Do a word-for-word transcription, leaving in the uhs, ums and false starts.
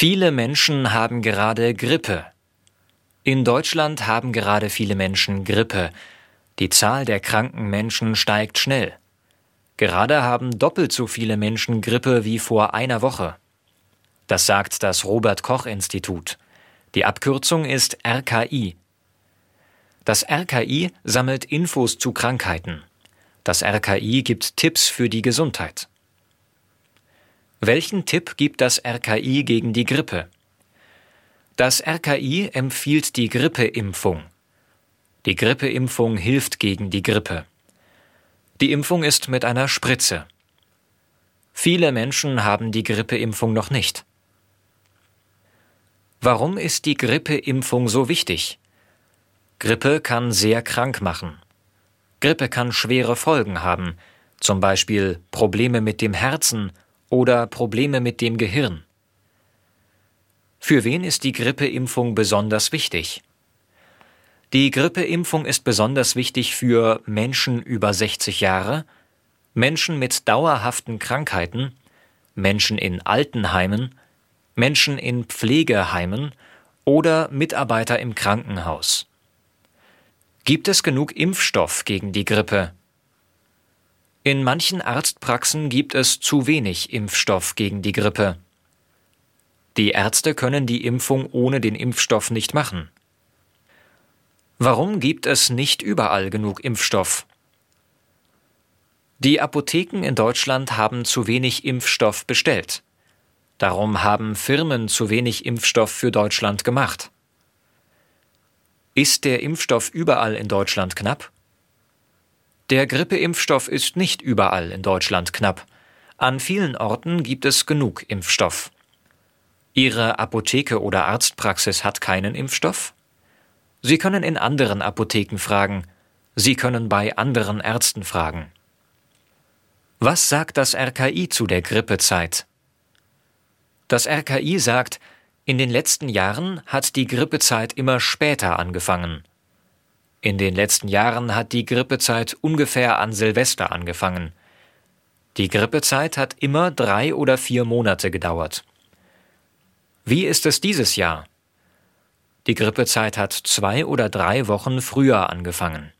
Viele Menschen haben gerade Grippe. In Deutschland haben gerade viele Menschen Grippe. Die Zahl der kranken Menschen steigt schnell. Gerade haben doppelt so viele Menschen Grippe wie vor einer Woche. Das sagt das Robert-Koch-Institut. Die Abkürzung ist R K I. Das R K I sammelt Infos zu Krankheiten. Das R K I gibt Tipps für die Gesundheit. Welchen Tipp gibt das R K I gegen die Grippe? Das R K I empfiehlt die Grippeimpfung. Die Grippeimpfung hilft gegen die Grippe. Die Impfung ist mit einer Spritze. Viele Menschen haben die Grippeimpfung noch nicht. Warum ist die Grippeimpfung so wichtig? Grippe kann sehr krank machen. Grippe kann schwere Folgen haben, zum Beispiel Probleme mit dem Herzen oder Probleme mit dem Gehirn. Für wen ist die Grippeimpfung besonders wichtig? Die Grippeimpfung ist besonders wichtig für Menschen über sechzig Jahre, Menschen mit dauerhaften Krankheiten, Menschen in Altenheimen, Menschen in Pflegeheimen oder Mitarbeiter im Krankenhaus. Gibt es genug Impfstoff gegen die Grippe? In manchen Arztpraxen gibt es zu wenig Impfstoff gegen die Grippe. Die Ärzte können die Impfung ohne den Impfstoff nicht machen. Warum gibt es nicht überall genug Impfstoff? Die Apotheken in Deutschland haben zu wenig Impfstoff bestellt. Darum haben Firmen zu wenig Impfstoff für Deutschland gemacht. Ist der Impfstoff überall in Deutschland knapp? Der Grippeimpfstoff ist nicht überall in Deutschland knapp. An vielen Orten gibt es genug Impfstoff. Ihre Apotheke oder Arztpraxis hat keinen Impfstoff? Sie können in anderen Apotheken fragen. Sie können bei anderen Ärzten fragen. Was sagt das R K I zu der Grippezeit? Das R K I sagt, in den letzten Jahren hat die Grippezeit immer später angefangen. In den letzten Jahren hat die Grippezeit ungefähr an Silvester angefangen. Die Grippezeit hat immer drei oder vier Monate gedauert. Wie ist es dieses Jahr? Die Grippezeit hat zwei oder drei Wochen früher angefangen.